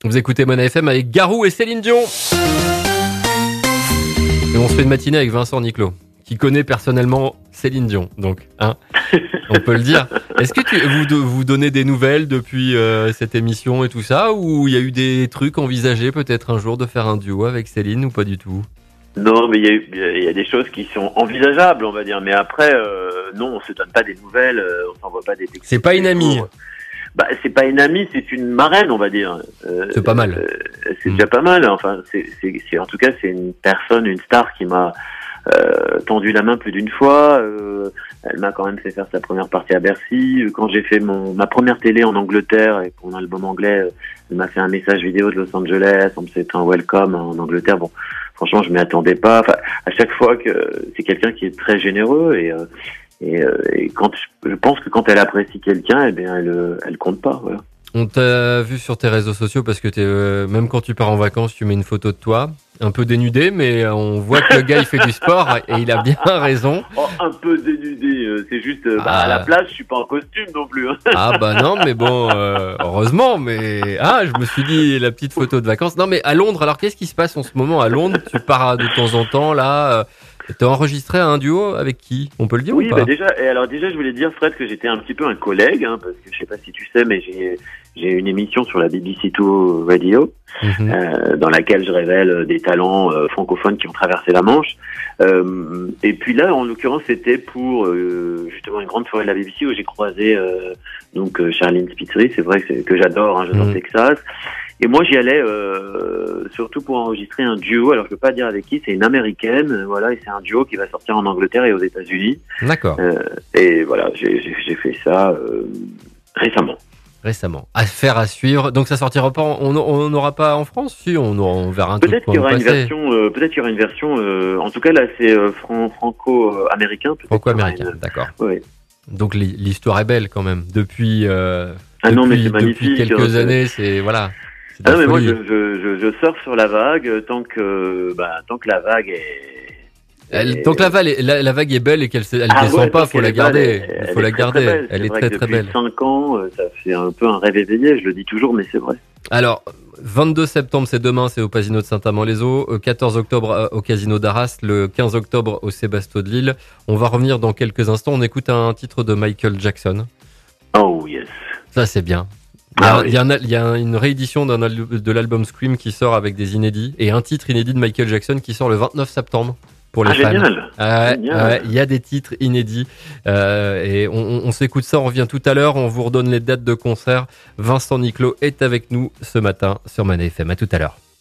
Vous écoutez Mona FM avec Garou et Céline Dion. Et on se fait une matinée avec Vincent Niclot, qui connaît personnellement Céline Dion, donc, hein, on peut le dire. Est-ce que vous donnez des nouvelles depuis cette émission et tout ça, ou il y a eu des trucs envisagés peut-être un jour de faire un duo avec Céline ou pas du tout? Non, mais il y a des choses qui sont envisageables, on va dire. Mais après, non, on se donne pas des nouvelles, on s'envoie pas des textos. C'est pas une amie. Bah, c'est pas une amie, c'est une marraine, on va dire. C'est pas mal. C'est déjà pas mal. Enfin, c'est en tout cas, c'est une personne, une star qui m'a tendu la main plus d'une fois. Elle m'a quand même fait faire sa première partie à Bercy. Quand j'ai fait ma première télé en Angleterre et pour un album anglais, elle m'a fait un message vidéo de Los Angeles en me souhaitant un welcome en Angleterre. Bon, franchement, je m'y attendais pas. Enfin, à chaque fois que c'est quelqu'un qui est très généreux et quand je pense que quand elle apprécie quelqu'un, eh bien, elle compte pas. Voilà. On t'a vu sur tes réseaux sociaux parce que même quand tu pars en vacances, tu mets une photo de toi, un peu dénudé, mais on voit que le gars il fait du sport et il a bien raison. Oh, un peu dénudé, c'est juste à la plage, je suis pas en costume non plus. Hein. Ah bah non, mais bon, heureusement, mais je me suis dit la petite photo de vacances. Non mais à Londres, alors qu'est-ce qui se passe en ce moment à Londres? Tu pars de temps en temps là. T'as enregistré un duo avec qui? On peut le dire ou pas? Oui, déjà, je voulais dire, Fred, que j'étais un petit peu un collègue, hein, parce que je sais pas si tu sais, mais j'ai une émission sur la BBC Two Radio, dans laquelle je révèle des talents francophones qui ont traversé la Manche. Et puis là, en l'occurrence, c'était pour justement une grande soirée de la BBC où j'ai croisé Charline Spiteri. C'est vrai que j'adore, hein, j'adore Texas. Et moi, j'y allais surtout pour enregistrer un duo. Alors, je peux pas dire avec qui. C'est une américaine, voilà, et c'est un duo qui va sortir en Angleterre et aux États-Unis. D'accord. Et voilà, j'ai fait ça récemment. Récemment. Affaire à suivre. Donc, ça sortira pas. On n'aura pas en France. Si, on verra un truc. Peut-être qu'il y aura une version. Peut-être qu'il y aura une version. En tout cas, là, c'est franco-américain. Franco-américain. D'accord. Oui. Donc, l'histoire est belle quand même. Depuis. Non, mais c'est magnifique. Depuis quelques années, c'est voilà. Ah non, mais moi je surfe sur la vague tant que la vague est. Tant que la vague est belle et qu'elle descend pas, faut la garder. Faut la garder. Elle est très très belle. Depuis 5 ans, ça fait un peu un rêve éveillé. Je le dis toujours, mais c'est vrai. Alors, 22 septembre, c'est demain, c'est au Casino de Saint-Amand-les-Eaux. 14 octobre au Casino d'Arras. Le 15 octobre au Sébasto de Lille. On va revenir dans quelques instants. On écoute un titre de Michael Jackson. Oh yes. Ça c'est bien. Il y a une réédition de l'album Scream qui sort avec des inédits et un titre inédit de Michael Jackson qui sort le 29 septembre pour les fans. Génial. Il y a des titres inédits et on s'écoute ça, on revient tout à l'heure, on vous redonne les dates de concert. Vincent Niclot est avec nous ce matin sur Mona FM. À tout à l'heure.